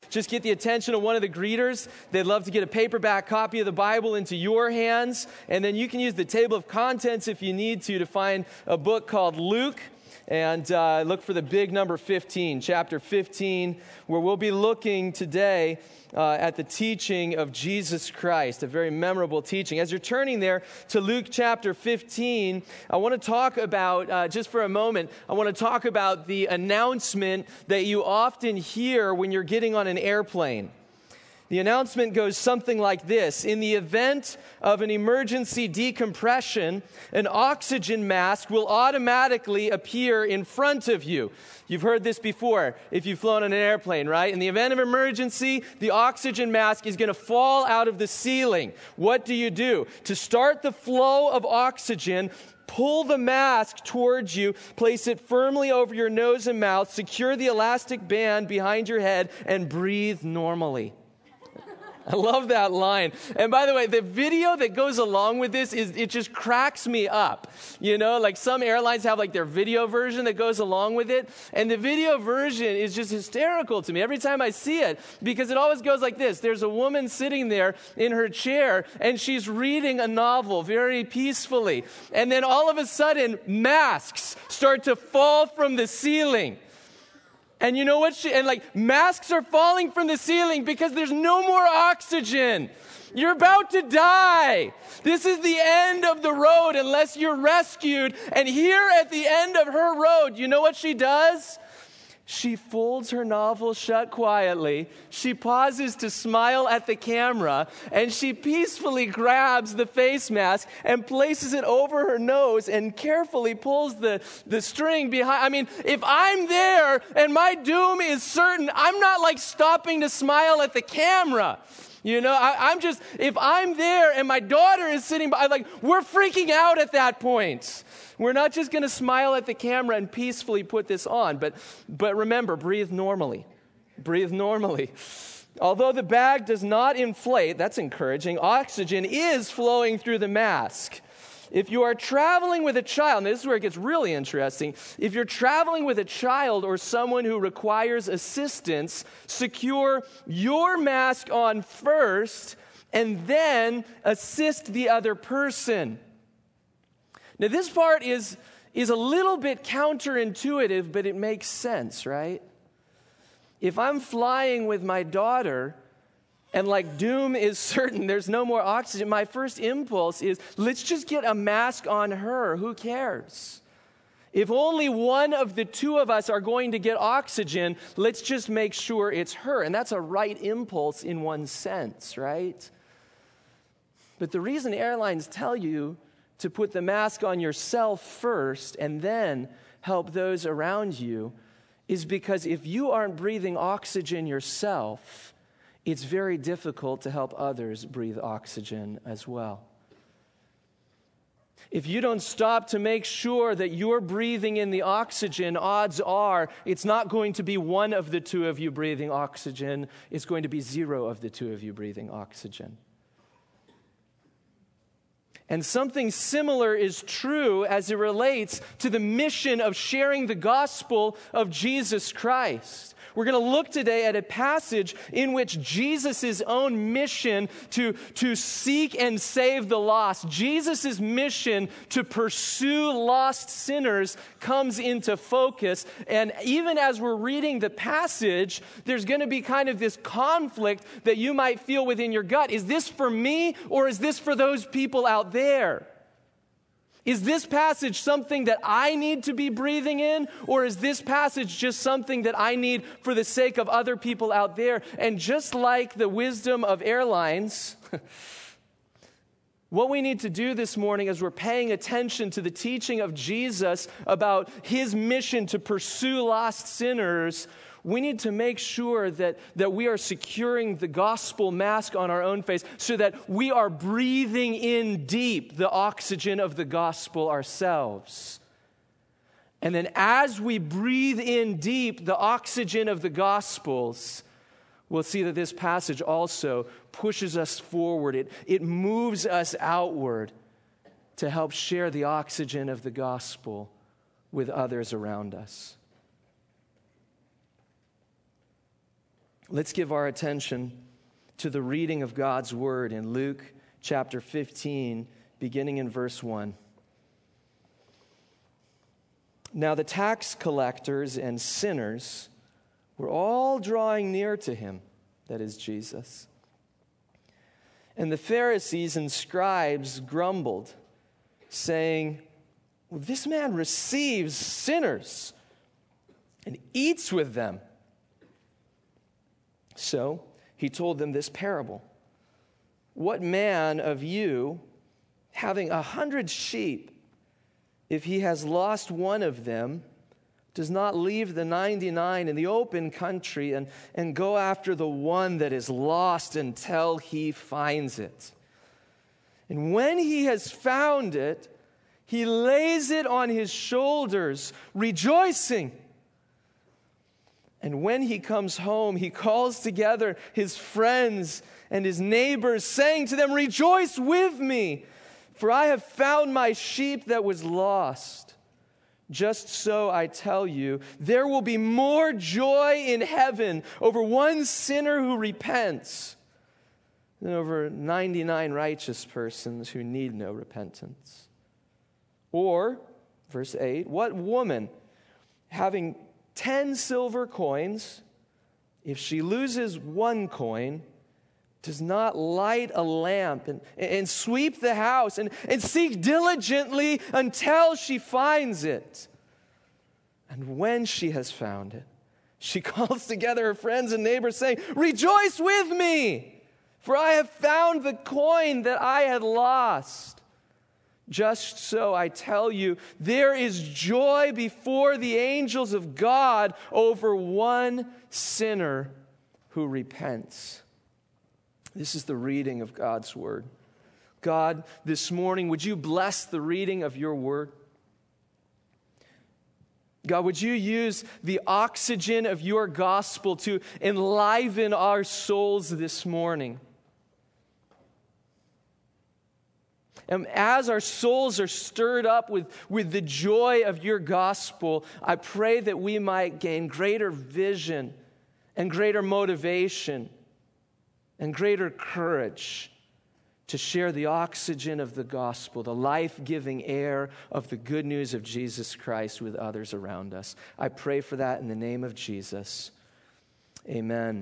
just get the attention of one of the greeters. They'd love to get a paperback copy of the Bible into your hands. And then you can use the table of contents if you need to find a book called Luke. And look for the big number 15, chapter 15, where we'll be looking today at the teaching of Jesus Christ, a very memorable teaching. As you're turning there to Luke chapter 15, I want to talk about, just for a moment, I want to talk about the announcement that you often hear when you're getting on an airplane. The announcement goes something like this: in the event of an emergency decompression, an oxygen mask will automatically appear in front of you. You've heard this before if you've flown on an airplane, right? In the event of emergency, the oxygen mask is going to fall out of the ceiling. What do? To start the flow of oxygen, pull the mask towards you, place it firmly over your nose and mouth, secure the elastic band behind your head, and breathe normally. I love that line. And by the way, the video that goes along with this it just cracks me up. You know, like some airlines have like their video version that goes along with it. And the video version is just hysterical to me every time I see it, because it always goes like this. There's a woman sitting there in her chair and she's reading a novel very peacefully. And then all of a sudden, masks start to fall from the ceiling. And you know what? Masks are falling from the ceiling because there's no more oxygen. You're about to die. This is the end of the road unless you're rescued. And here at the end of her road, you know what she does? She folds her novel shut quietly. She pauses to smile at the camera, and she peacefully grabs the face mask and places it over her nose and carefully pulls the string behind. I mean, if I'm there and my doom is certain, I'm not like stopping to smile at the camera. You know, if I'm there and my daughter is sitting by, we're freaking out at that point. We're not just going to smile at the camera and peacefully put this on. But remember, breathe normally. Breathe normally. Although the bag does not inflate, that's encouraging, oxygen is flowing through the mask. If you are traveling with a child, and this is where it gets really interesting, if you're traveling with a child or someone who requires assistance, secure your mask on first and then assist the other person. Now, this part is a little bit counterintuitive, but it makes sense, right? If I'm flying with my daughter and doom is certain, there's no more oxygen, my first impulse is, let's just get a mask on her. Who cares? If only one of the two of us are going to get oxygen, let's just make sure it's her. And that's a right impulse in one sense, right? But the reason airlines tell you to put the mask on yourself first and then help those around you is because if you aren't breathing oxygen yourself, it's very difficult to help others breathe oxygen as well. If you don't stop to make sure that you're breathing in the oxygen, odds are it's not going to be one of the two of you breathing oxygen. It's going to be zero of the two of you breathing oxygen. And something similar is true as it relates to the mission of sharing the gospel of Jesus Christ. We're going to look today at a passage in which Jesus' own mission to seek and save the lost, Jesus' mission to pursue lost sinners comes into focus. And even as we're reading the passage, there's going to be kind of this conflict that you might feel within your gut. Is this for me or is this for those people out there? Is this passage something that I need to be breathing in, or is this passage just something that I need for the sake of other people out there? And just like the wisdom of airlines, what we need to do this morning as we're paying attention to the teaching of Jesus about his mission to pursue lost sinners, we need to make sure that we are securing the gospel mask on our own face so that we are breathing in deep the oxygen of the gospel ourselves. And then as we breathe in deep the oxygen of the gospels, we'll see that this passage also pushes us forward. It moves us outward to help share the oxygen of the gospel with others around us. Let's give our attention to the reading of God's word in Luke chapter 15, beginning in verse 1. Now the tax collectors and sinners were all drawing near to him, that is Jesus. And the Pharisees and scribes grumbled, saying, well, this man receives sinners and eats with them. So he told them this parable. What man of you, having 100 sheep, if he has lost one of them, does not leave the 99 in the open country and go after the one that is lost until he finds it? And when he has found it, he lays it on his shoulders, rejoicing. And when he comes home, he calls together his friends and his neighbors, saying to them, rejoice with me, for I have found my sheep that was lost. Just so I tell you, there will be more joy in heaven over one sinner who repents than over 99 righteous persons who need no repentance. Or, verse 8, what woman, having 10 silver coins, if she loses one coin, does not light a lamp and sweep the house and seek diligently until she finds it? And when she has found it, she calls together her friends and neighbors, saying, rejoice with me, for I have found the coin that I had lost. Just so I tell you, there is joy before the angels of God over one sinner who repents. This is the reading of God's word. God, this morning, would you bless the reading of your word? God, would you use the oxygen of your gospel to enliven our souls this morning? And as our souls are stirred up with the joy of your gospel, I pray that we might gain greater vision and greater motivation and greater courage to share the oxygen of the gospel, the life-giving air of the good news of Jesus Christ with others around us. I pray for that in the name of Jesus. Amen.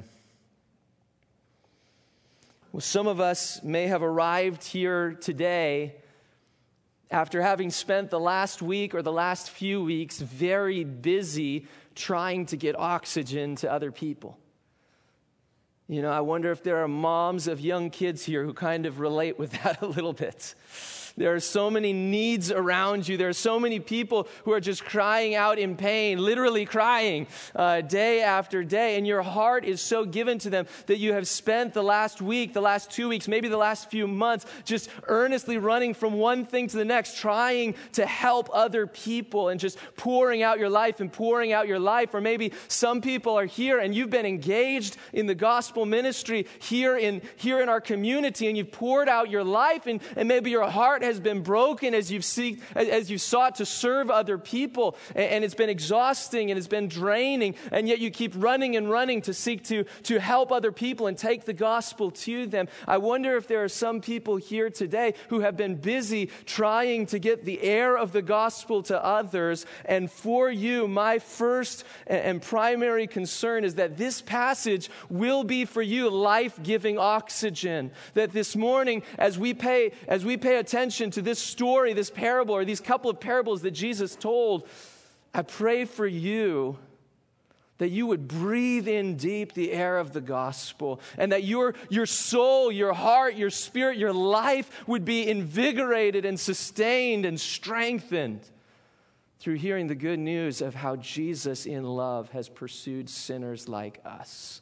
Well, some of us may have arrived here today after having spent the last week or the last few weeks very busy trying to get oxygen to other people. You know, I wonder if there are moms of young kids here who kind of relate with that a little bit. There are so many needs around you. There are so many people who are just crying out in pain, literally crying day after day. And your heart is so given to them that you have spent the last week, the last 2 weeks, maybe the last few months, just earnestly running from one thing to the next, trying to help other people and just pouring out your life and pouring out your life. Or maybe some people are here and you've been engaged in the gospel ministry here in our community, and you've poured out your life, and maybe your heart has been broken as you've sought to serve other people, and it's been exhausting and it's been draining, and yet you keep running and running to seek to help other people and take the gospel to them. I wonder if there are some people here today who have been busy trying to get the air of the gospel to others, and for you, my first and primary concern is that this passage will be for you life-giving oxygen. That this morning, as we pay attention to this story, this parable, or these couple of parables that Jesus told, I pray for you that you would breathe in deep the air of the gospel, and that your soul, your heart, your spirit, your life would be invigorated and sustained and strengthened through hearing the good news of how Jesus in love has pursued sinners like us.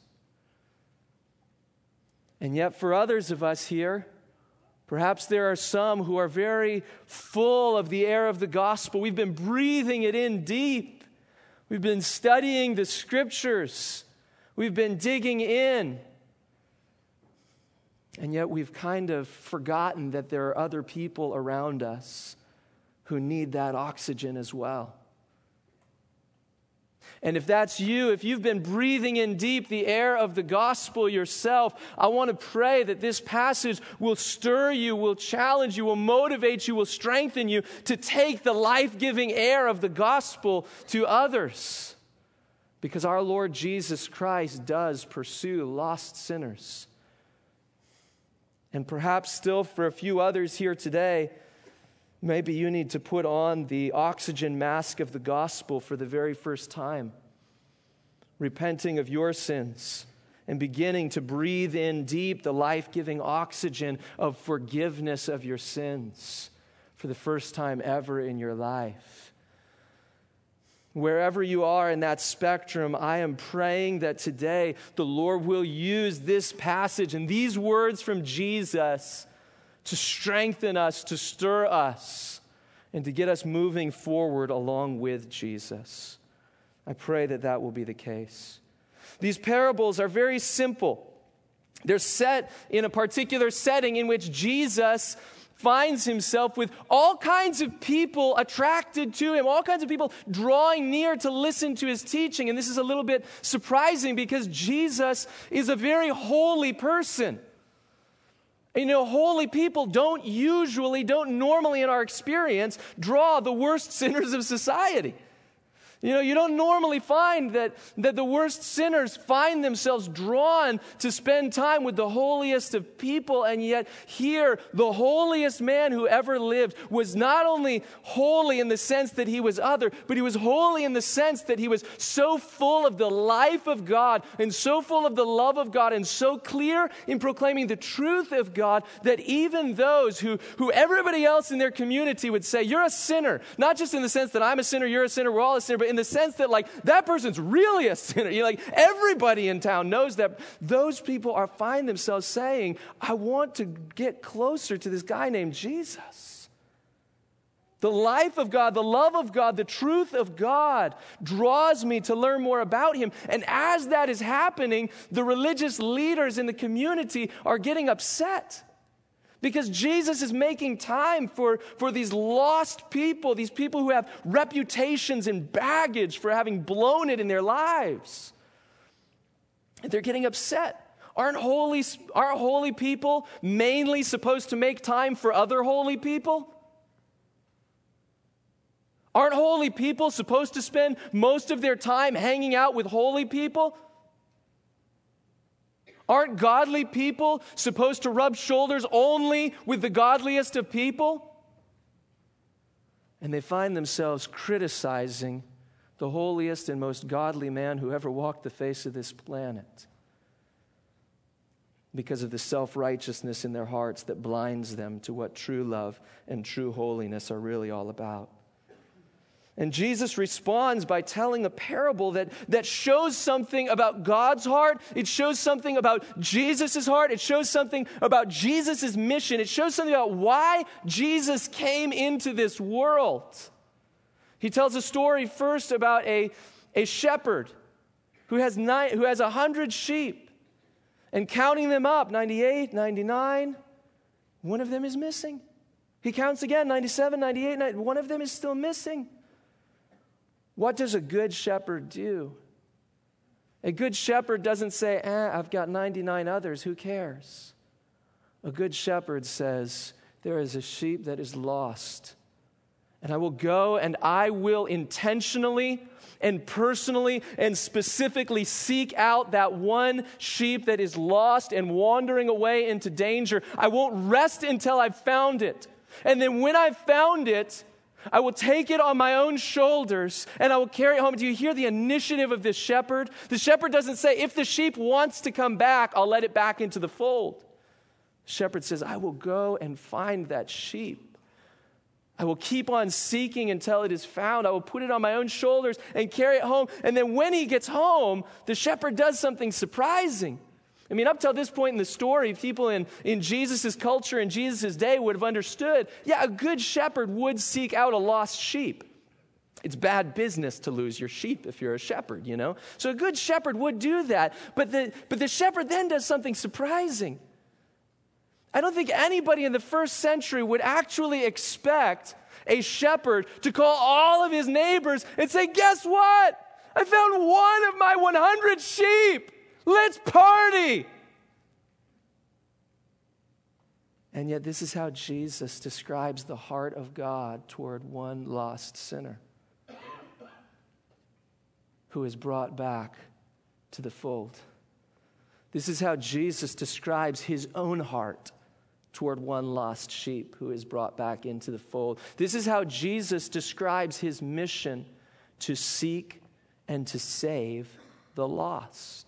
And yet for others of us here, perhaps there are some who are very full of the air of the gospel. We've been breathing it in deep. We've been studying the scriptures. We've been digging in. And yet we've kind of forgotten that there are other people around us who need that oxygen as well. And if that's you, if you've been breathing in deep the air of the gospel yourself, I want to pray that this passage will stir you, will challenge you, will motivate you, will strengthen you to take the life-giving air of the gospel to others. Because our Lord Jesus Christ does pursue lost sinners. And perhaps still for a few others here today, maybe you need to put on the oxygen mask of the gospel for the very first time, repenting of your sins and beginning to breathe in deep the life-giving oxygen of forgiveness of your sins for the first time ever in your life. Wherever you are in that spectrum, I am praying that today the Lord will use this passage and these words from Jesus to strengthen us, to stir us, and to get us moving forward along with Jesus. I pray that that will be the case. These parables are very simple. They're set in a particular setting in which Jesus finds himself with all kinds of people attracted to him, all kinds of people drawing near to listen to his teaching. And this is a little bit surprising because Jesus is a very holy person. You know, holy people don't normally in our experience draw the worst sinners of society. You know, you don't normally find that the worst sinners find themselves drawn to spend time with the holiest of people, and yet here, the holiest man who ever lived was not only holy in the sense that he was other, but he was holy in the sense that he was so full of the life of God and so full of the love of God and so clear in proclaiming the truth of God that even those who everybody else in their community would say, you're a sinner, not just in the sense that I'm a sinner, you're a sinner, we're all a sinner, but in the sense that like that person's really a sinner. You know, like everybody in town knows that. Those people find themselves saying, I want to get closer to this guy named Jesus. The life of God, the love of God, the truth of God draws me to learn more about him. And as that is happening, the religious leaders in the community are getting upset. Because Jesus is making time for these lost people, these people who have reputations and baggage for having blown it in their lives. And they're getting upset. Aren't holy people mainly supposed to make time for other holy people? Aren't holy people supposed to spend most of their time hanging out with holy people? Aren't godly people supposed to rub shoulders only with the godliest of people? And they find themselves criticizing the holiest and most godly man who ever walked the face of this planet because of the self-righteousness in their hearts that blinds them to what true love and true holiness are really all about. And Jesus responds by telling a parable that shows something about God's heart. It shows something about Jesus' heart. It shows something about Jesus' mission. It shows something about why Jesus came into this world. He tells a story first about a shepherd who has 100 sheep. And counting them up, 98, 99, one of them is missing. He counts again, 97, 98, one of them is still missing. What does a good shepherd do? A good shepherd doesn't say, I've got 99 others, who cares? A good shepherd says, there is a sheep that is lost. And I will go and I will intentionally and personally and specifically seek out that one sheep that is lost and wandering away into danger. I won't rest until I've found it. And then when I've found it, I will take it on my own shoulders and I will carry it home. Do you hear the initiative of this shepherd? The shepherd doesn't say, if the sheep wants to come back, I'll let it back into the fold. The shepherd says, I will go and find that sheep. I will keep on seeking until it is found. I will put it on my own shoulders and carry it home. And then when he gets home, the shepherd does something surprising. I mean, up till this point in the story, people in Jesus' culture, in Jesus' day would have understood, a good shepherd would seek out a lost sheep. It's bad business to lose your sheep if you're a shepherd, you know. So a good shepherd would do that. But the shepherd then does something surprising. I don't think anybody in the first century would actually expect a shepherd to call all of his neighbors and say, guess what? I found one of my 100 sheep. Let's party. And yet this is how Jesus describes the heart of God toward one lost sinner who is brought back to the fold. This is how Jesus describes his own heart toward one lost sheep who is brought back into the fold. This is how Jesus describes his mission to seek and to save the lost.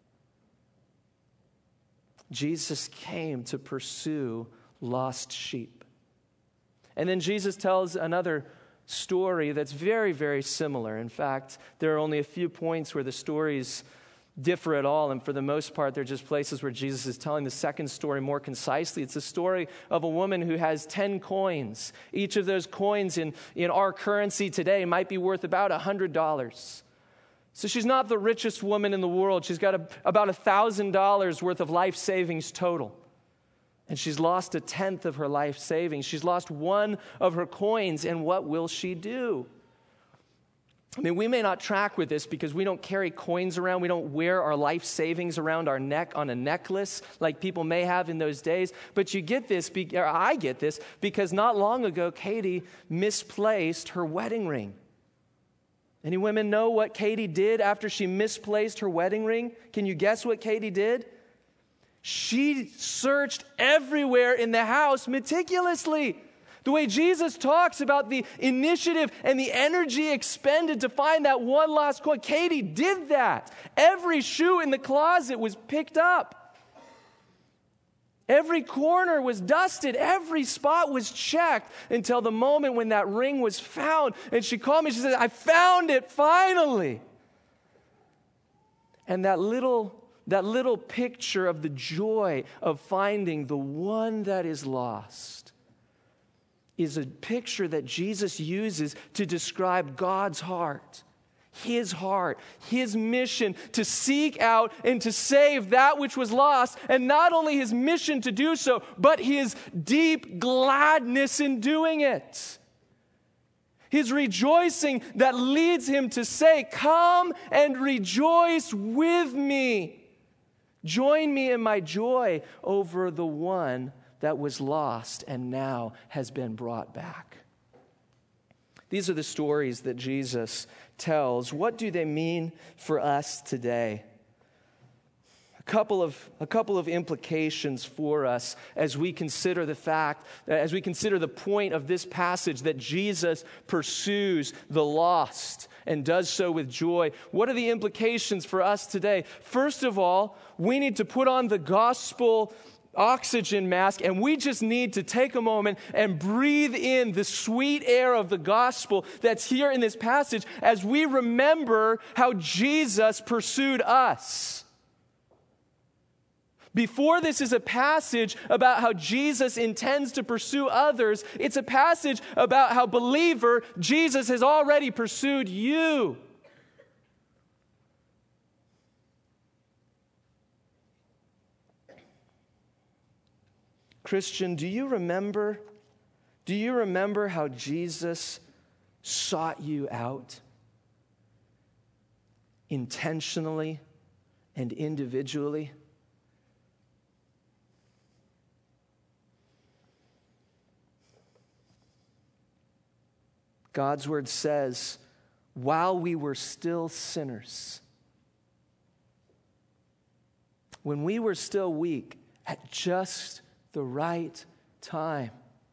Jesus came to pursue lost sheep. And then Jesus tells another story that's very, very similar. In fact, there are only a few points where the stories differ at all, and for the most part, they're just places where Jesus is telling the second story more concisely. It's a story of a woman who has 10 coins. Each of those coins in our currency today might be worth about $100. So she's not the richest woman in the world. She's got about $1,000 worth of life savings total. And she's lost a tenth of her life savings. She's lost one of her coins, and what will she do? I mean, we may not track with this because we don't carry coins around. We don't wear our life savings around our neck on a necklace like people may have in those days. But you get this, or I get this, because not long ago, Katie misplaced her wedding ring. Any women know what Katie did after she misplaced her wedding ring? Can you guess what Katie did? She searched everywhere in the house meticulously. The way Jesus talks about the initiative and the energy expended to find that one lost coin, Katie did that. Every shoe in the closet was picked up. Every corner was dusted. Every spot was checked until the moment when that ring was found. And she called me. She said, I found it finally. And that little picture of the joy of finding the one that is lost is a picture that Jesus uses to describe God's heart, his mission to seek out and to save that which was lost, and not only his mission to do so, but his deep gladness in doing it. His rejoicing that leads him to say, come and rejoice with me. Join me in my joy over the one that was lost and now has been brought back. These are the stories that Jesus tells. What do they mean for us today? A couple of implications for us as we consider the point of this passage that Jesus pursues the lost and does so with joy. What are the implications for us today? First of all, we need to put on the gospel oxygen mask, and we just need to take a moment and breathe in the sweet air of the gospel that's here in this passage as we remember how Jesus pursued us. Before this is a passage about how Jesus intends to pursue others, it's a passage about how, believer, Jesus has already pursued you. Christian, do you remember how Jesus sought you out intentionally and individually? God's word says, while we were still sinners, when we were still weak, at just the right time,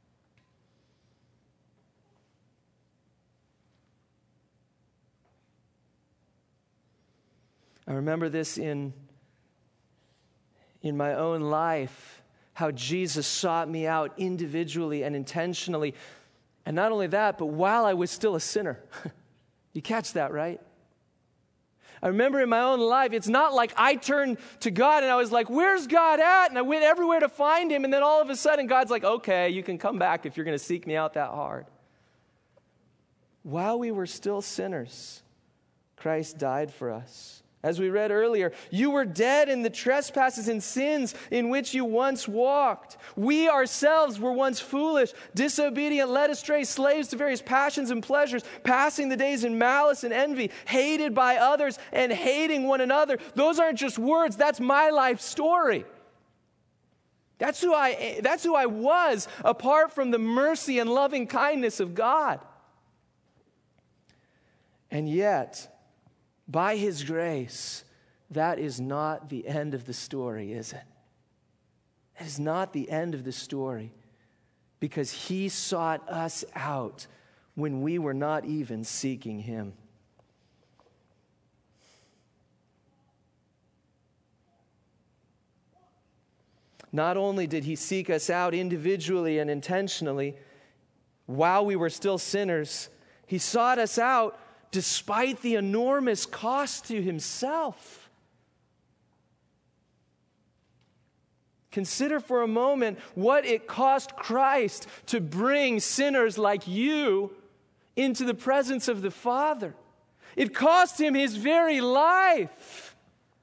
I remember this in my own life, how Jesus sought me out individually and intentionally. And not only that, but while I was still a sinner. You catch that, right? I remember in my own life, it's not like I turned to God and I was like, where's God at? And I went everywhere to find him. And then all of a sudden, God's like, okay, you can come back if you're going to seek me out that hard. While we were still sinners, Christ died for us. As we read earlier, you were dead in the trespasses and sins in which you once walked. We ourselves were once foolish, disobedient, led astray, slaves to various passions and pleasures, passing the days in malice and envy, hated by others and hating one another. Those aren't just words, that's my life story. That's who I was apart from the mercy and loving kindness of God. And yet, by His grace, that is not the end of the story, is it? It is not the end of the story, because He sought us out when we were not even seeking Him. Not only did He seek us out individually and intentionally while we were still sinners, He sought us out despite the enormous cost to Himself. Consider for a moment what it cost Christ to bring sinners like you into the presence of the Father. It cost Him His very life.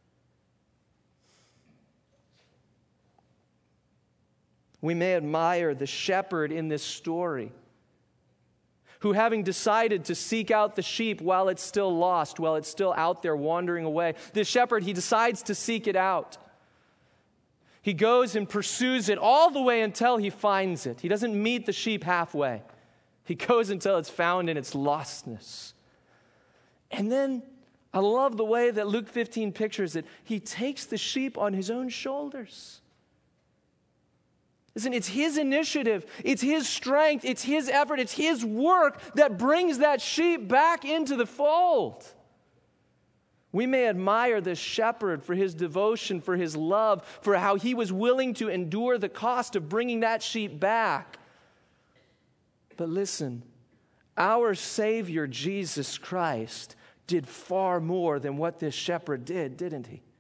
We may admire the shepherd in this story, who, having decided to seek out the sheep while it's still lost, while it's still out there wandering away, this shepherd, he decides to seek it out. He goes and pursues it all the way until he finds it. He doesn't meet the sheep halfway. He goes until it's found in its lostness. And then, I love the way that Luke 15 pictures it. He takes the sheep on His own shoulders. Listen, it's His initiative, it's His strength, it's His effort, it's His work that brings that sheep back into the fold. We may admire this shepherd for his devotion, for his love, for how he was willing to endure the cost of bringing that sheep back. But listen, our Savior, Jesus Christ, did far more than what this shepherd did, didn't He?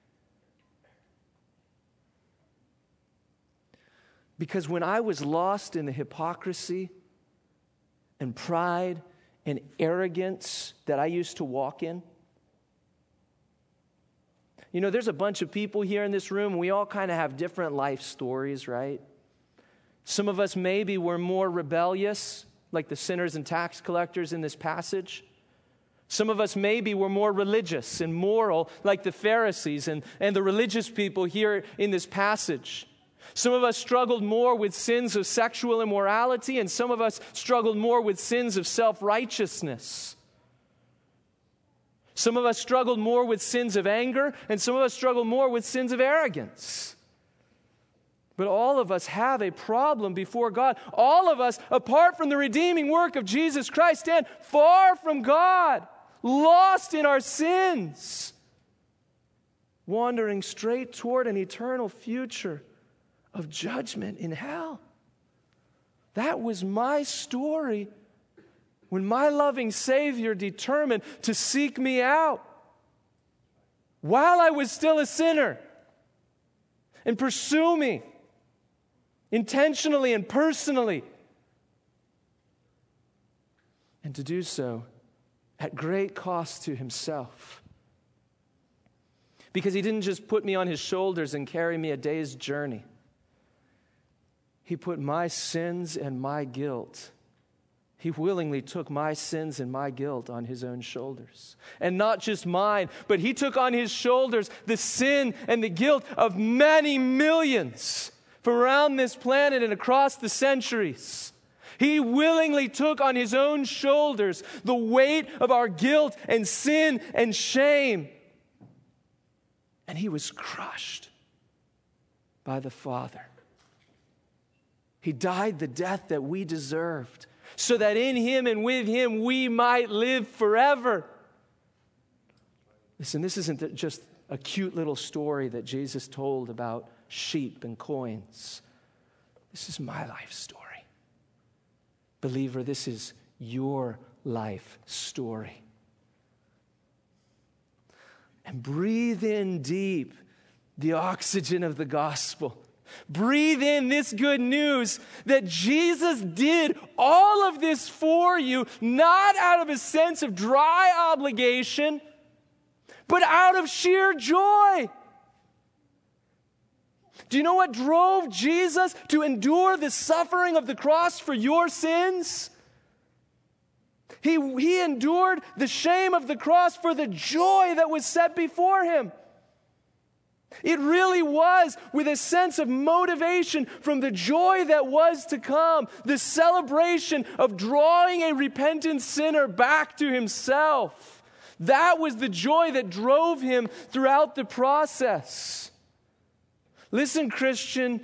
Because when I was lost in the hypocrisy and pride and arrogance that I used to walk in, you know, there's a bunch of people here in this room, and we all kind of have different life stories, right? Some of us maybe were more rebellious, like the sinners and tax collectors in this passage. Some of us maybe were more religious and moral, like the Pharisees and the religious people here in this passage. Some of us struggled more with sins of sexual immorality, and some of us struggled more with sins of self-righteousness. Some of us struggled more with sins of anger, and some of us struggled more with sins of arrogance. But all of us have a problem before God. All of us, apart from the redeeming work of Jesus Christ, stand far from God, lost in our sins, wandering straight toward an eternal future of judgment in hell. That was my story when my loving Savior determined to seek me out while I was still a sinner and pursue me intentionally and personally, and to do so at great cost to Himself. Because He didn't just put me on His shoulders and carry me a day's journey. He put my sins and my guilt. He willingly took my sins and my guilt on His own shoulders. And not just mine, but He took on His shoulders the sin and the guilt of many millions from around this planet and across the centuries. He willingly took on His own shoulders the weight of our guilt and sin and shame. And He was crushed by the Father. He died the death that we deserved, so that in Him and with Him we might live forever. Listen, this isn't just a cute little story that Jesus told about sheep and coins. This is my life story. Believer, this is your life story. And breathe in deep the oxygen of the gospel. Breathe in this good news that Jesus did all of this for you, not out of a sense of dry obligation, but out of sheer joy. Do you know what drove Jesus to endure the suffering of the cross for your sins? He endured the shame of the cross for the joy that was set before him. It really was with a sense of motivation from the joy that was to come, the celebration of drawing a repentant sinner back to himself. That was the joy that drove him throughout the process. Listen, Christian,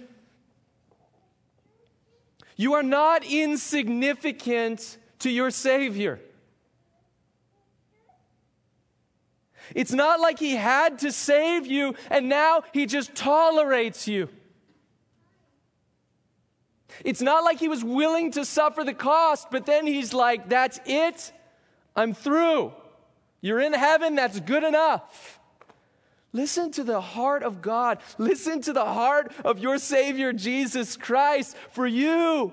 you are not insignificant to your Savior. It's not like he had to save you and now he just tolerates you. It's not like he was willing to suffer the cost, but then he's like, that's it, I'm through. You're in heaven, that's good enough. Listen to the heart of God. Listen to the heart of your Savior, Jesus Christ, for you.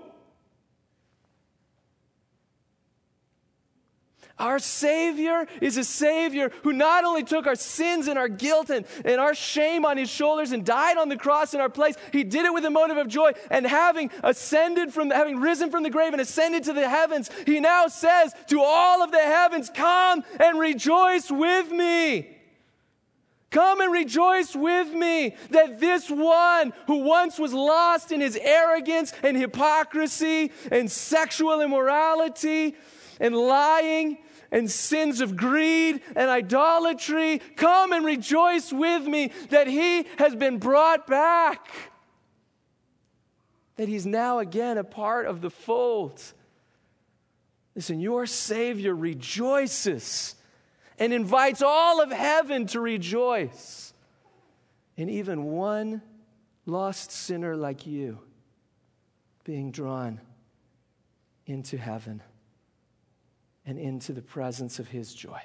Our Savior is a Savior who not only took our sins and our guilt and our shame on his shoulders and died on the cross in our place, he did it with a motive of joy. And having risen from the grave and ascended to the heavens, he now says to all of the heavens, come and rejoice with me. Come and rejoice with me that this one who once was lost in his arrogance and hypocrisy and sexual immorality and lying and sins of greed and idolatry, come and rejoice with me that he has been brought back, that he's now again a part of the fold. Listen, your Savior rejoices and invites all of heaven to rejoice. And even one lost sinner like you being drawn into heaven and into the presence of his joy.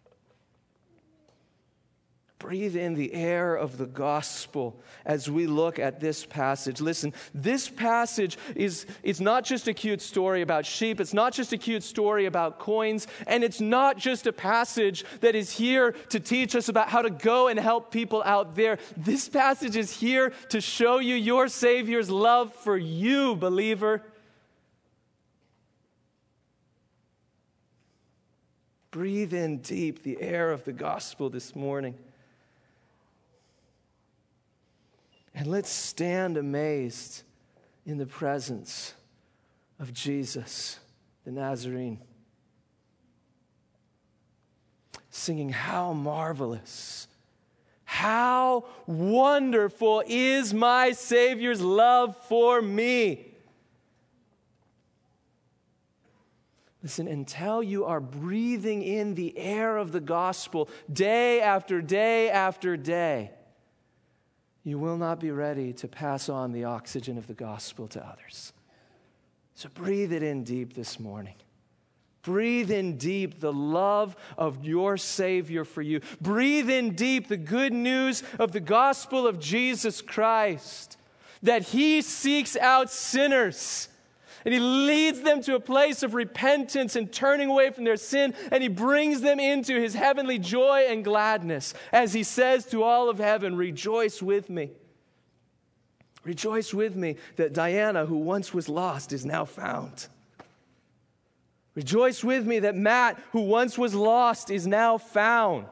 Breathe in the air of the gospel as we look at this passage. Listen, this passage it's not just a cute story about sheep. It's not just a cute story about coins. And it's not just a passage that is here to teach us about how to go and help people out there. This passage is here to show you your Savior's love for you, believer. Breathe in deep the air of the gospel this morning. And let's stand amazed in the presence of Jesus, the Nazarene, singing, how marvelous, how wonderful is my Savior's love for me. Listen, until you are breathing in the air of the gospel day after day after day, you will not be ready to pass on the oxygen of the gospel to others. So breathe it in deep this morning. Breathe in deep the love of your Savior for you. Breathe in deep the good news of the gospel of Jesus Christ, that he seeks out sinners and he leads them to a place of repentance and turning away from their sin, and he brings them into his heavenly joy and gladness as he says to all of heaven, rejoice with me. Rejoice with me that Diana, who once was lost, is now found. Rejoice with me that Matt, who once was lost, is now found.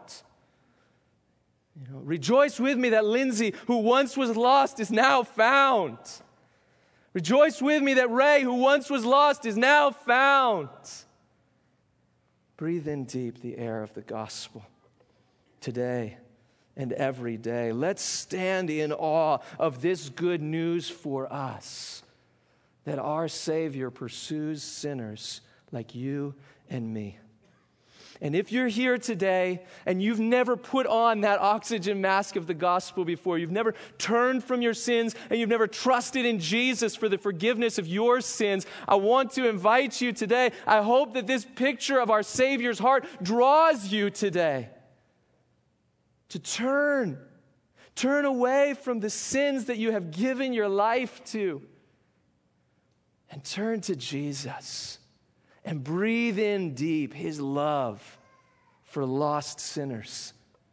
Rejoice with me that Lindsay, who once was lost, is now found. Rejoice with me that Ray, who once was lost, is now found. Breathe in deep the air of the gospel today and every day. Let's stand in awe of this good news for us, that our Savior pursues sinners like you and me. And if you're here today and you've never put on that oxygen mask of the gospel before, you've never turned from your sins and you've never trusted in Jesus for the forgiveness of your sins, I want to invite you today. I hope that this picture of our Savior's heart draws you today to turn away from the sins that you have given your life to and turn to Jesus. And breathe in deep his love for lost sinners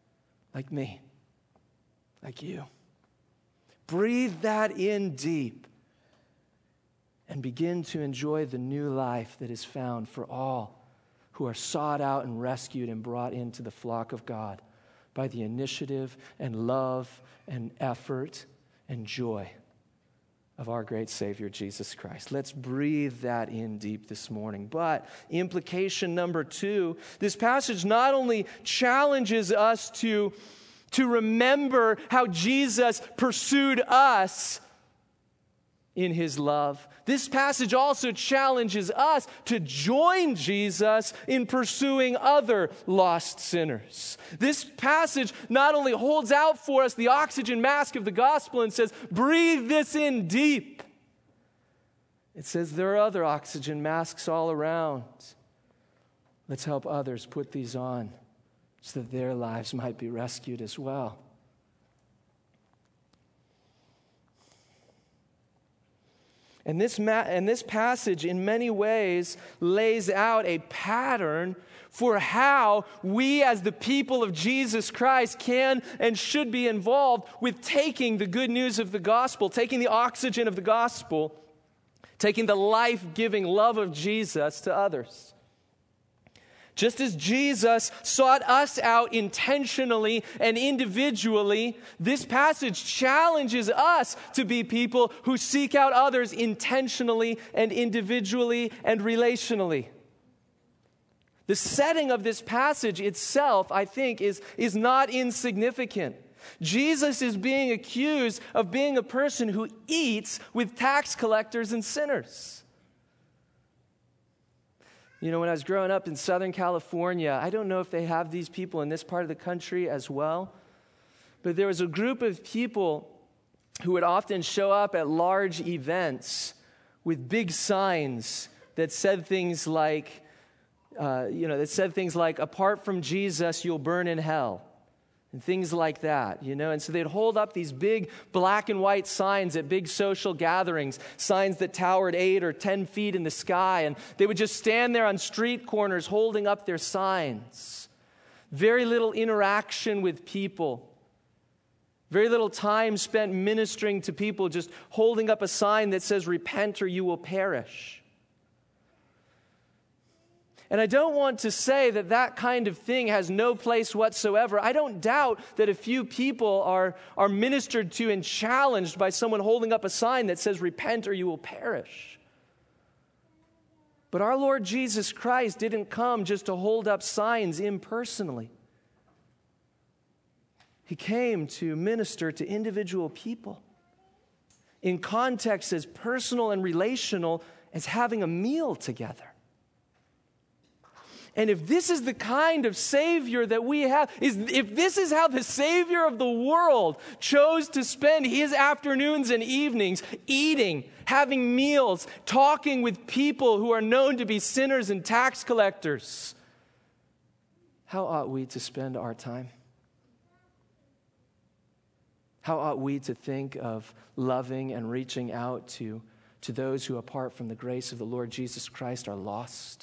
like me, like you. Breathe that in deep and begin to enjoy the new life that is found for all who are sought out and rescued and brought into the flock of God by the initiative and love and effort and joy of our great Savior, Jesus Christ. Let's breathe that in deep this morning. But implication number 2, this passage not only challenges us to remember how Jesus pursued us in his love, this passage also challenges us to join Jesus in pursuing other lost sinners. This passage not only holds out for us the oxygen mask of the gospel and says, breathe this in deep. It says there are other oxygen masks all around. Let's help others put these on so that their lives might be rescued as well. And this passage in many ways lays out a pattern for how we as the people of Jesus Christ can and should be involved with taking the good news of the gospel, taking the oxygen of the gospel, taking the life-giving love of Jesus to others. Just as Jesus sought us out intentionally and individually, this passage challenges us to be people who seek out others intentionally and individually and relationally. The setting of this passage itself, I think, is not insignificant. Jesus is being accused of being a person who eats with tax collectors and sinners. You know, when I was growing up in Southern California, I don't know if they have these people in this part of the country as well, but there was a group of people who would often show up at large events with big signs that said things like, apart from Jesus, you'll burn in hell. And things like that, And so they'd hold up these big black and white signs at big social gatherings, signs that towered 8 or 10 feet in the sky. And they would just stand there on street corners holding up their signs. Very little interaction with people. Very little time spent ministering to people, just holding up a sign that says, repent or you will perish. And I don't want to say that that kind of thing has no place whatsoever. I don't doubt that a few people are ministered to and challenged by someone holding up a sign that says, repent or you will perish. But our Lord Jesus Christ didn't come just to hold up signs impersonally. He came to minister to individual people in context as personal and relational as having a meal together. And if this is the kind of Savior that we have, if this is how the Savior of the world chose to spend his afternoons and evenings eating, having meals, talking with people who are known to be sinners and tax collectors, how ought we to spend our time? How ought we to think of loving and reaching out to those who, apart from the grace of the Lord Jesus Christ, are lost?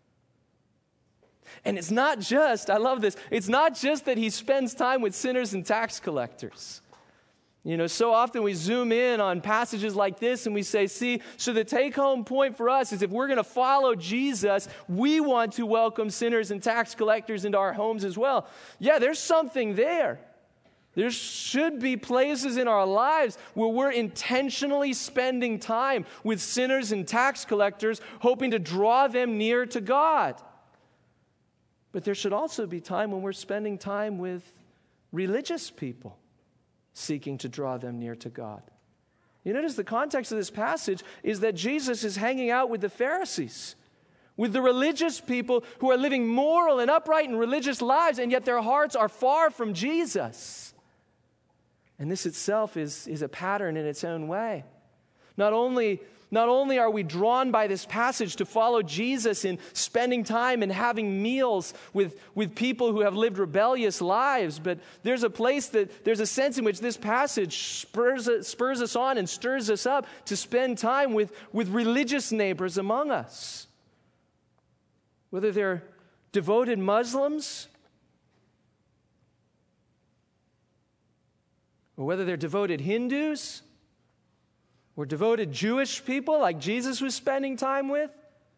And it's not just, I love this, it's not just that he spends time with sinners and tax collectors. So often we zoom in on passages like this and we say, see, so the take-home point for us is if we're going to follow Jesus, we want to welcome sinners and tax collectors into our homes as well. Yeah, there's something there. There should be places in our lives where we're intentionally spending time with sinners and tax collectors, hoping to draw them near to God. But there should also be time when we're spending time with religious people, seeking to draw them near to God. You notice the context of this passage is that Jesus is hanging out with the Pharisees, with the religious people who are living moral and upright and religious lives, and yet their hearts are far from Jesus. And this itself is a pattern in its own way. Not only are we drawn by this passage to follow Jesus in spending time and having meals with people who have lived rebellious lives, but there's a sense in which this passage spurs us on and stirs us up to spend time with religious neighbors among us. Whether they're devoted Muslims or whether they're devoted Hindus or devoted Jewish people like Jesus was spending time with,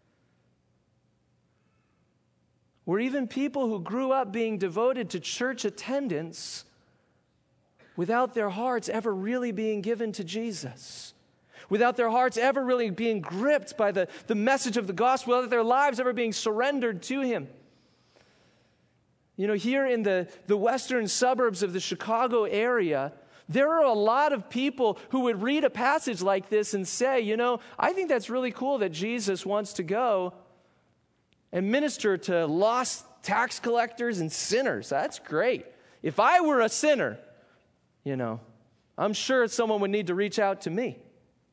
or even people who grew up being devoted to church attendance without their hearts ever really being given to Jesus, without their hearts ever really being gripped by the message of the gospel, without their lives ever being surrendered to Him. You know, here in the western suburbs of the Chicago area, there are a lot of people who would read a passage like this and say, you know, I think that's really cool that Jesus wants to go and minister to lost tax collectors and sinners. That's great. If I were a sinner, you know, I'm sure someone would need to reach out to me.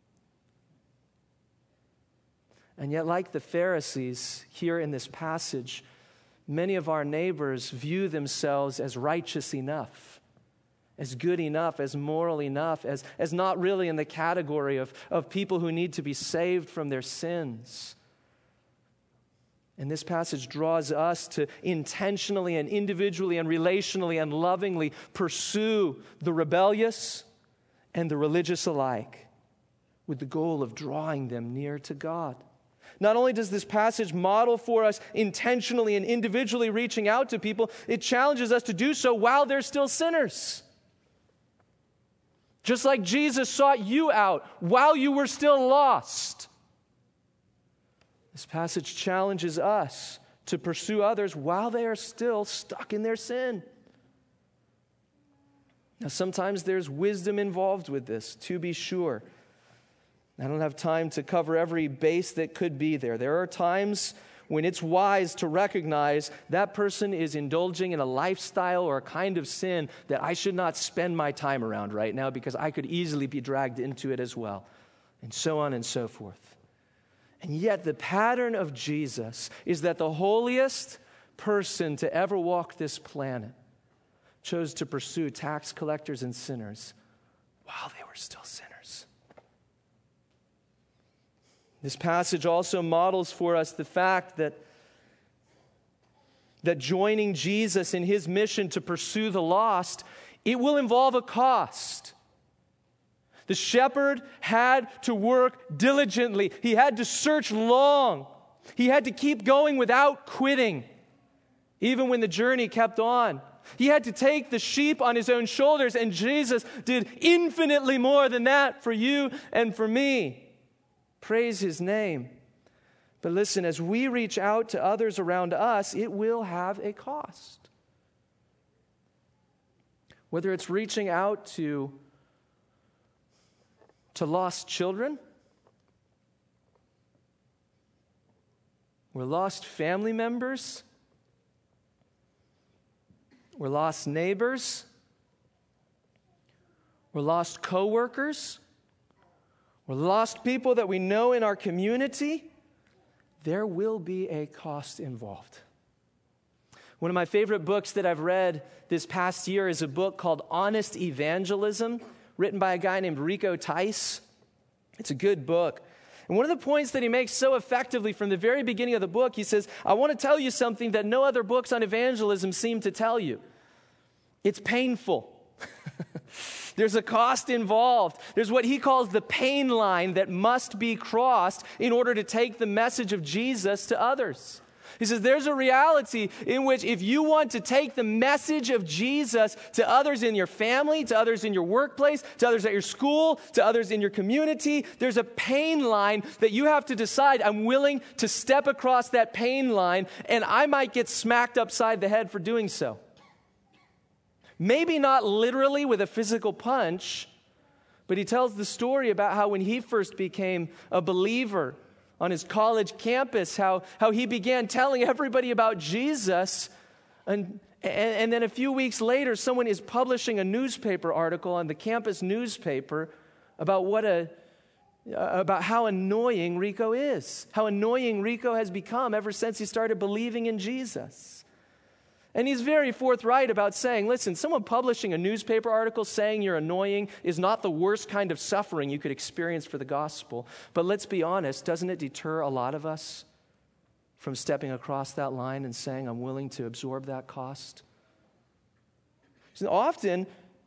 And yet, like the Pharisees here in this passage, many of our neighbors view themselves as righteous enough, as good enough, as moral enough, as not really in the category of people who need to be saved from their sins. And this passage draws us to intentionally and individually and relationally and lovingly pursue the rebellious and the religious alike with the goal of drawing them near to God. Not only does this passage model for us intentionally and individually reaching out to people, it challenges us to do so while they're still sinners. Just like Jesus sought you out while you were still lost. This passage challenges us to pursue others while they are still stuck in their sin. Now, sometimes there's wisdom involved with this, to be sure. I don't have time to cover every base that could be there. There are times when it's wise to recognize that person is indulging in a lifestyle or a kind of sin that I should not spend my time around right now because I could easily be dragged into it as well, and so on and so forth. And yet the pattern of Jesus is that the holiest person to ever walk this planet chose to pursue tax collectors and sinners while they were still sinners. This passage also models for us the fact that joining Jesus in His mission to pursue the lost, it will involve a cost. The shepherd had to work diligently. He had to search long. He had to keep going without quitting, even when the journey kept on. He had to take the sheep on His own shoulders, and Jesus did infinitely more than that for you and for me. Praise His name. But listen, as we reach out to others around us, it will have a cost. Whether it's reaching out to lost children, or lost family members, or lost neighbors, or lost co-workers, or lost people that we know in our community, there will be a cost involved. One of my favorite books that I've read this past year is a book called Honest Evangelism, written by a guy named Rico Tice. It's a good book. And one of the points that he makes so effectively from the very beginning of the book, he says, I want to tell you something that no other books on evangelism seem to tell you. It's painful. There's a cost involved. There's what he calls the pain line that must be crossed in order to take the message of Jesus to others. He says there's a reality in which if you want to take the message of Jesus to others in your family, to others in your workplace, to others at your school, to others in your community, there's a pain line that you have to decide, I'm willing to step across that pain line, and I might get smacked upside the head for doing so. Maybe not literally with a physical punch, but he tells the story about how when he first became a believer on his college campus, how he began telling everybody about Jesus, and then a few weeks later, someone is publishing a newspaper article on the campus newspaper about about how annoying Rico is, how annoying Rico has become ever since he started believing in Jesus. And he's very forthright about saying, listen, someone publishing a newspaper article saying you're annoying is not the worst kind of suffering you could experience for the gospel. But let's be honest, doesn't it deter a lot of us from stepping across that line and saying, I'm willing to absorb that cost? So often,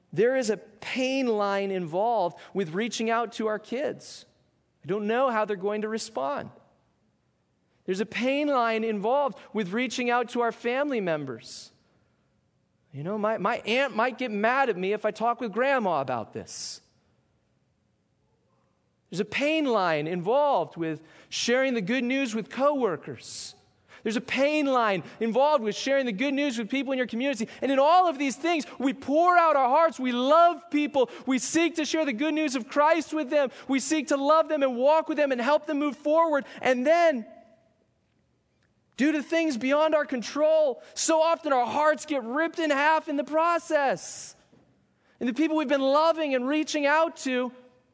There is a pain line involved with reaching out to our kids. I don't know how they're going to respond. There's a pain line involved with reaching out to our family members. You know, my aunt might get mad at me if I talk with grandma about this. There's a pain line involved with sharing the good news with coworkers. There's a pain line involved with sharing the good news with people in your community. And in all of these things, we pour out our hearts. We love people. We seek to share the good news of Christ with them. We seek to love them and walk with them and help them move forward. And then, due to things beyond our control, so often our hearts get ripped in half in the process. And the people we've been loving and reaching out to,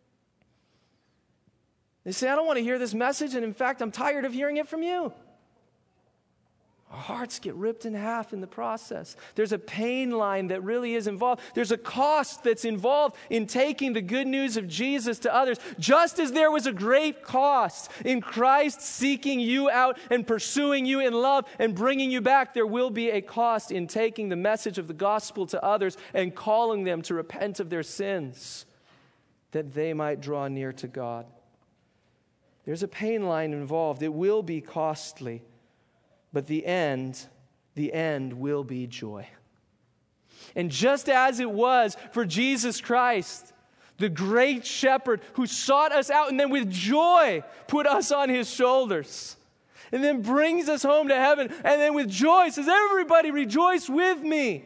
they say, I don't want to hear this message, and in fact, I'm tired of hearing it from you. Our hearts get ripped in half in the process. There's a pain line that really is involved. There's a cost that's involved in taking the good news of Jesus to others. Just as there was a great cost in Christ seeking you out and pursuing you in love and bringing you back, there will be a cost in taking the message of the gospel to others and calling them to repent of their sins, that they might draw near to God. There's a pain line involved. It will be costly. But the end will be joy. And just as it was for Jesus Christ, the great shepherd who sought us out and then with joy put us on his shoulders, and then brings us home to heaven, and then with joy says, everybody rejoice with me.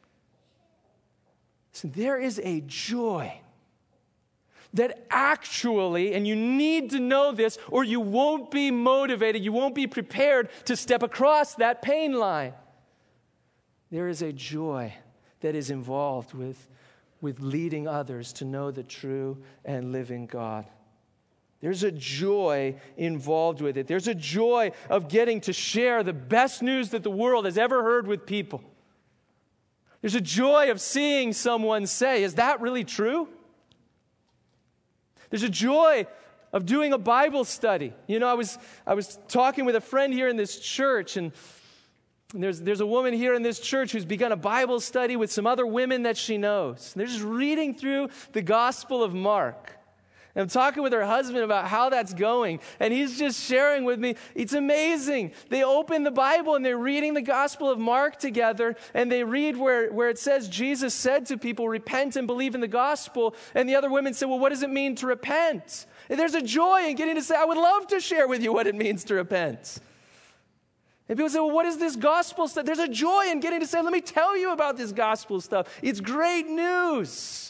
So there is a joy that actually, and you need to know this or you won't be motivated, you won't be prepared to step across that pain line. There is a joy that is involved with leading others to know the true and living God. There's a joy involved with it. There's a joy of getting to share the best news that the world has ever heard with people. There's a joy of seeing someone say, is that really true? There's a joy of doing a Bible study. You know, I was talking with a friend here in this church, and there's a woman here in this church who's begun a Bible study with some other women that she knows. They're just reading through the Gospel of Mark. And I'm talking with her husband about how that's going, and he's just sharing with me, it's amazing. They open the Bible and they're reading the Gospel of Mark together, and they read where it says Jesus said to people, repent and believe in the gospel. And the other women say, well, what does it mean to repent? And there's a joy in getting to say, I would love to share with you what it means to repent. And people say, well, what is this gospel stuff? There's a joy in getting to say, let me tell you about this gospel stuff. It's great news.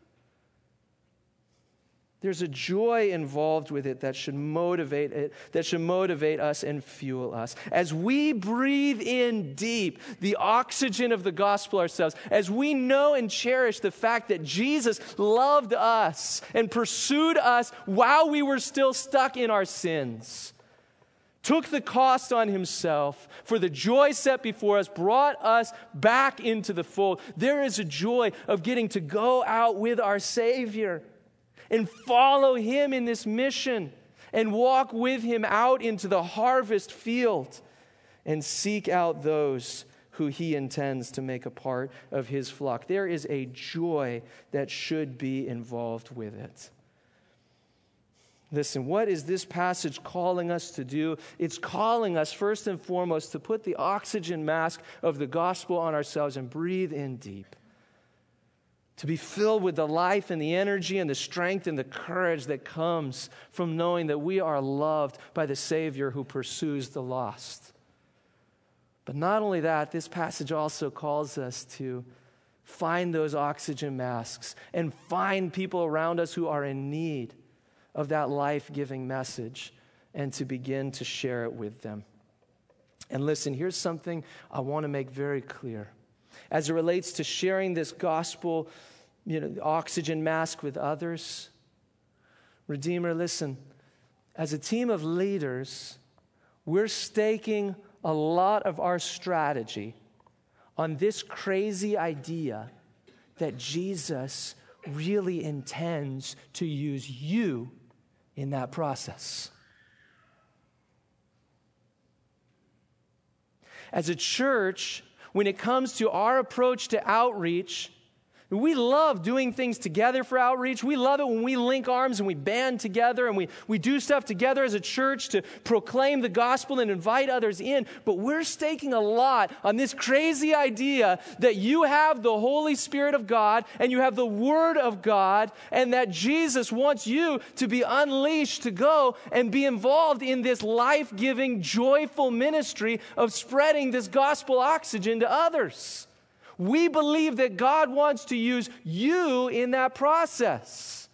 There's a joy involved with it that should motivate us and fuel us. As we breathe in deep the oxygen of the gospel ourselves, as we know and cherish the fact that Jesus loved us and pursued us while we were still stuck in our sins, took the cost on himself for the joy set before us, brought us back into the fold, there is a joy of getting to go out with our Savior and follow him in this mission and walk with him out into the harvest field and seek out those who he intends to make a part of his flock. There is a joy that should be involved with it. Listen, what is this passage calling us to do? It's calling us first and foremost to put the oxygen mask of the gospel on ourselves and breathe in deep. To be filled with the life and the energy and the strength and the courage that comes from knowing that we are loved by the Savior who pursues the lost. But not only that, this passage also calls us to find those oxygen masks and find people around us who are in need of that life-giving message and to begin to share it with them. And listen, here's something I want to make very clear. As it relates to sharing this gospel, oxygen mask with others, Redeemer, listen, as a team of leaders, we're staking a lot of our strategy on this crazy idea that Jesus really intends to use you in that process. As a church, when it comes to our approach to outreach, We love doing things together for outreach. We love it when we link arms and we band together and we do stuff together as a church to proclaim the gospel and invite others in. But we're staking a lot on this crazy idea that you have the Holy Spirit of God and you have the Word of God, and that Jesus wants you to be unleashed to go and be involved in this life-giving, joyful ministry of spreading this gospel oxygen to others. We believe that God wants to use you in that process.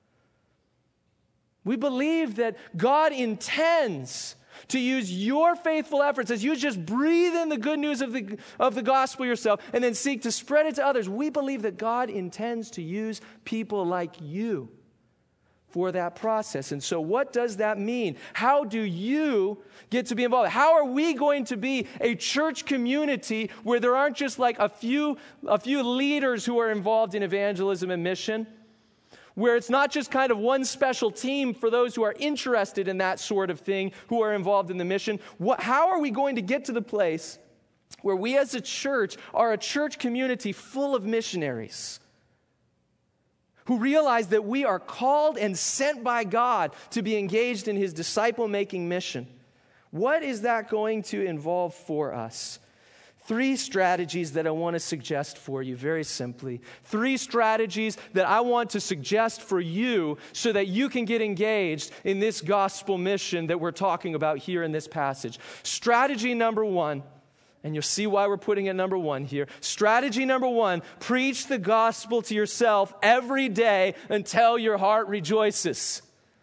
We believe that God intends to use your faithful efforts as you just breathe in the good news of the gospel yourself and then seek to spread it to others. We believe that God intends to use people like you for that process. And so what does that mean? How do you get to be involved? How are we going to be a church community where there aren't just like a few leaders who are involved in evangelism and mission, where it's not just kind of one special team for those who are interested in that sort of thing who are involved in the mission? How are we going to get to the place where we as a church are a church community full of missionaries who realize that we are called and sent by God to be engaged in His disciple-making mission? What is that going to involve for us? 3 strategies that I want to suggest for you, very simply. 3 strategies that I want to suggest for you so that you can get engaged in this gospel mission that we're talking about here in this passage. Strategy number 1, and you'll see why we're putting it number 1 here. Strategy number 1, preach the gospel to yourself every day until your heart rejoices.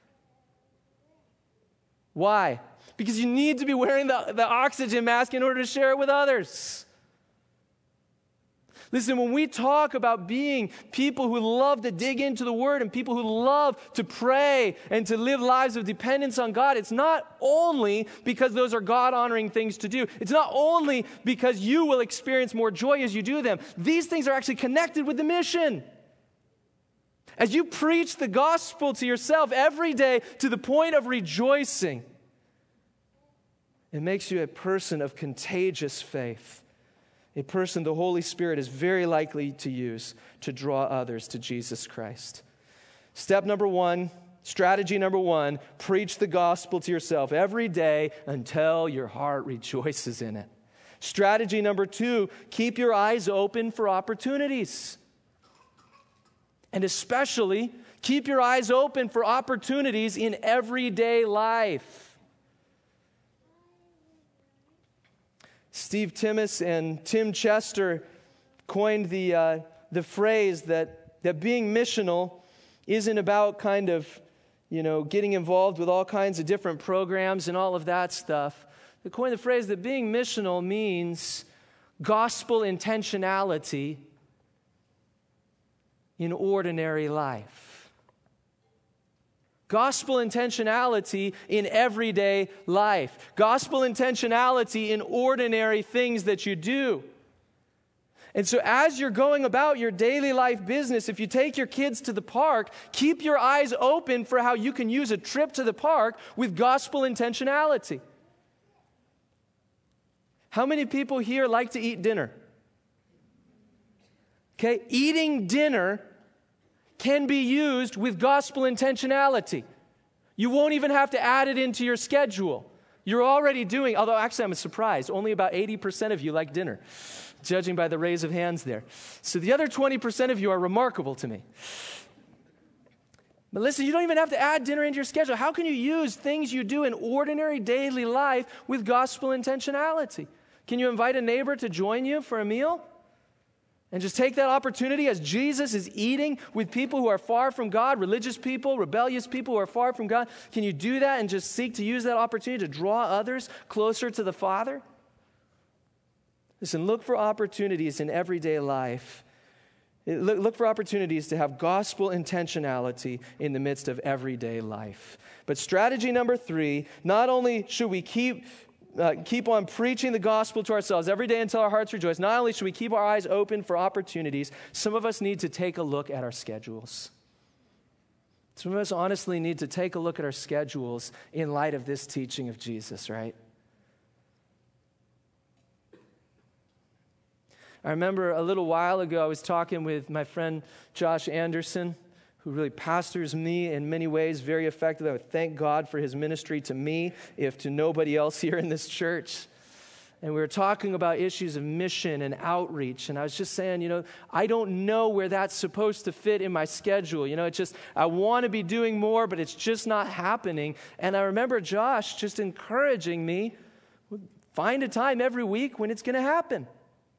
Why? Because you need to be wearing the oxygen mask in order to share it with others. Listen, when we talk about being people who love to dig into the Word and people who love to pray and to live lives of dependence on God, it's not only because those are God-honoring things to do. It's not only because you will experience more joy as you do them. These things are actually connected with the mission. As you preach the gospel to yourself every day to the point of rejoicing, it makes you a person of contagious faith. A person the Holy Spirit is very likely to use to draw others to Jesus Christ. Step number 1, strategy number 1, preach the gospel to yourself every day until your heart rejoices in it. Strategy number 2, keep your eyes open for opportunities. And especially, keep your eyes open for opportunities in everyday life. Steve Timmis and Tim Chester coined the phrase that being missional isn't about kind of, getting involved with all kinds of different programs and all of that stuff. They coined the phrase that being missional means gospel intentionality in ordinary life. Gospel intentionality in everyday life. Gospel intentionality in ordinary things that you do. And so as you're going about your daily life business, if you take your kids to the park, keep your eyes open for how you can use a trip to the park with gospel intentionality. How many people here like to eat dinner? Okay, eating dinner can be used with gospel intentionality. You won't even have to add it into your schedule. You're already doing, although actually I'm surprised, only about 80% of you like dinner, judging by the raise of hands there. So the other 20% of you are remarkable to me. But listen, you don't even have to add dinner into your schedule. How can you use things you do in ordinary daily life with gospel intentionality? Can you invite a neighbor to join you for a meal? And just take that opportunity as Jesus is eating with people who are far from God, religious people, rebellious people who are far from God. Can you do that and just seek to use that opportunity to draw others closer to the Father? Listen, look for opportunities in everyday life. Look for opportunities to have gospel intentionality in the midst of everyday life. But strategy number 3, not only should we keep on preaching the gospel to ourselves every day until our hearts rejoice. Not only should we keep our eyes open for opportunities, some of us need to take a look at our schedules. Some of us honestly need to take a look at our schedules in light of this teaching of Jesus, right? I remember a little while ago, I was talking with my friend Josh Anderson, who really pastors me in many ways, very effective. I would thank God for his ministry to me, if to nobody else here in this church. And we were talking about issues of mission and outreach. And I was just saying, I don't know where that's supposed to fit in my schedule. It's just, I want to be doing more, but it's just not happening. And I remember Josh just encouraging me, find a time every week when it's going to happen.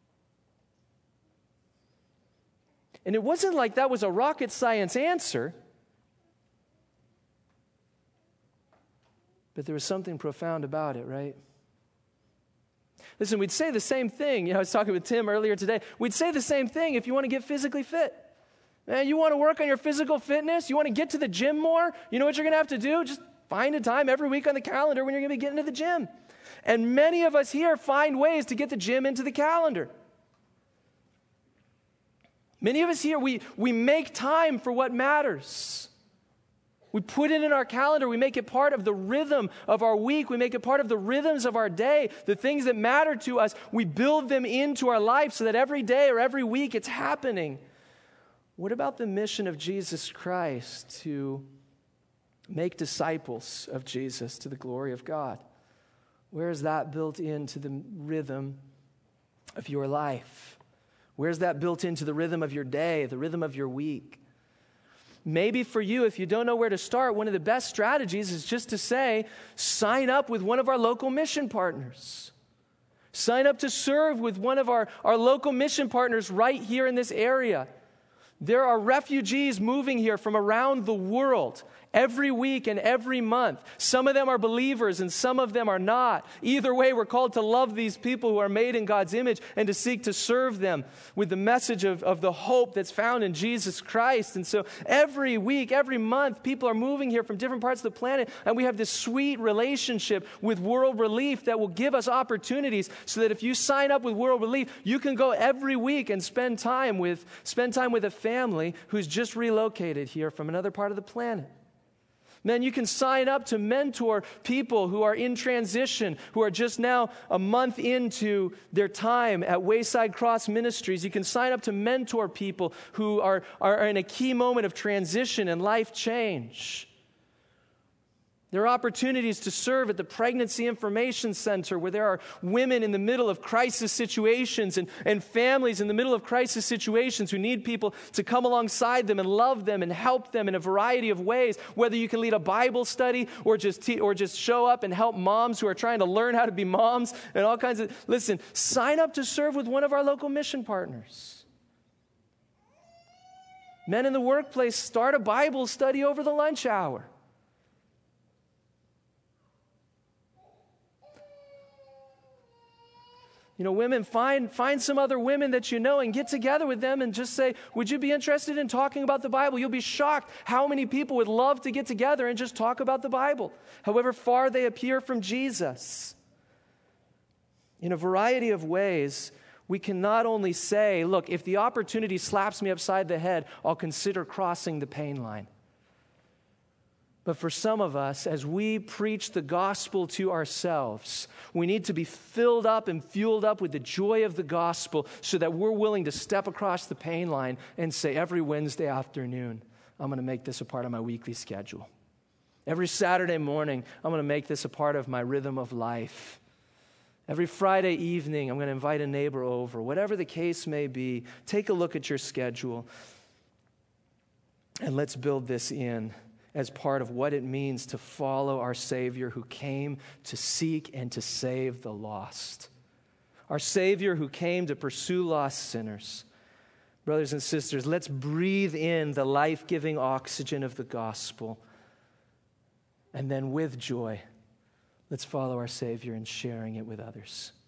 And it wasn't like that was a rocket science answer. But there was something profound about it, right? Listen, we'd say the same thing. I was talking with Tim earlier today. We'd say the same thing if you want to get physically fit. Man, you want to work on your physical fitness? You want to get to the gym more? You know what you're going to have to do? Just find a time every week on the calendar when you're going to be getting to the gym. And many of us here find ways to get the gym into the calendar. Many of us here, we make time for what matters. We put it in our calendar. We make it part of the rhythm of our week. We make it part of the rhythms of our day. The things that matter to us, we build them into our life so that every day or every week it's happening. What about the mission of Jesus Christ to make disciples of Jesus to the glory of God? Where is that built into the rhythm of your life? Where's that built into the rhythm of your day, the rhythm of your week? Maybe for you, if you don't know where to start, one of the best strategies is just to say, sign up with one of our local mission partners. Sign up to serve with one of our local mission partners right here in this area. There are refugees moving here from around the world every week and every month. Some of them are believers and some of them are not. Either way, we're called to love these people who are made in God's image and to seek to serve them with the message of the hope that's found in Jesus Christ. And so every week, every month, people are moving here from different parts of the planet, and we have this sweet relationship with World Relief that will give us opportunities so that if you sign up with World Relief, you can go every week and spend time with a family who's just relocated here from another part of the planet. Man, you can sign up to mentor people who are in transition, who are just now a month into their time at Wayside Cross Ministries. You can sign up to mentor people who are in a key moment of transition and life change. There are opportunities to serve at the Pregnancy Information Center, where there are women in the middle of crisis situations and families in the middle of crisis situations who need people to come alongside them and love them and help them in a variety of ways. Whether you can lead a Bible study or just show up and help moms who are trying to learn how to be moms and all kinds of... Listen, sign up to serve with one of our local mission partners. Men in the workplace, start a Bible study over the lunch hour. Women, find some other women that you know and get together with them and just say, would you be interested in talking about the Bible? You'll be shocked how many people would love to get together and just talk about the Bible, however far they appear from Jesus. In a variety of ways, we can not only say, look, if the opportunity slaps me upside the head, I'll consider crossing the pain line. But for some of us, as we preach the gospel to ourselves, we need to be filled up and fueled up with the joy of the gospel so that we're willing to step across the pain line and say, every Wednesday afternoon, I'm going to make this a part of my weekly schedule. Every Saturday morning, I'm going to make this a part of my rhythm of life. Every Friday evening, I'm going to invite a neighbor over. Whatever the case may be, take a look at your schedule and let's build this in as part of what it means to follow our Savior who came to seek and to save the lost. Our Savior who came to pursue lost sinners. Brothers and sisters, let's breathe in the life-giving oxygen of the gospel. And then with joy, let's follow our Savior in sharing it with others.